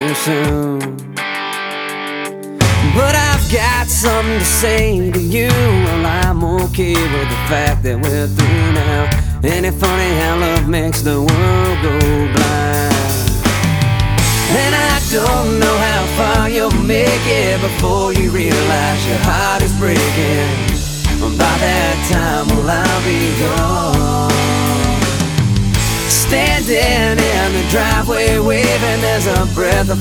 too soon. But I've got something to say to you. Well, I'm okay with the fact that we're through now. Ain't it funny how love makes the world go blind? And I don't know how far you'll make it before you realize your heart is breaking. By that time, well, I'll be gone. Standing in the driveway waving, there's a breath of